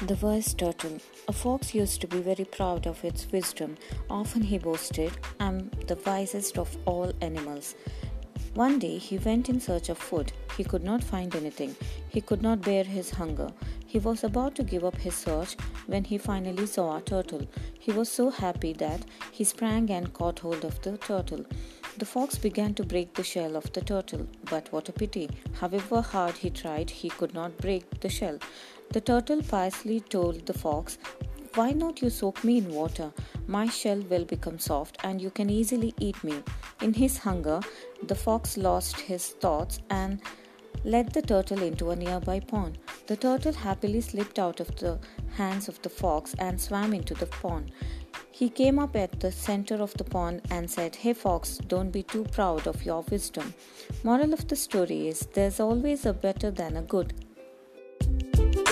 The wise turtle. A fox used to be very proud of its wisdom. Often he boasted, "I'm the wisest of all animals." One day he went in search of food. He could not find anything. He could not bear his hunger. He was about to give up his search when he finally saw a turtle. He was so happy that he sprang and caught hold of the turtle. The fox began to break the shell of the turtle, but what a pity! However hard he tried, he could not break the shell. The turtle piously told the fox, "Why not you soak me in water? My shell will become soft and you can easily eat me." In his hunger, the fox lost his thoughts and led the turtle into a nearby pond. The turtle happily slipped out of the hands of the fox and swam into the pond. He came up at the center of the pond and said, "Hey fox, don't be too proud of your wisdom." Moral of the story is there's always a better than a good.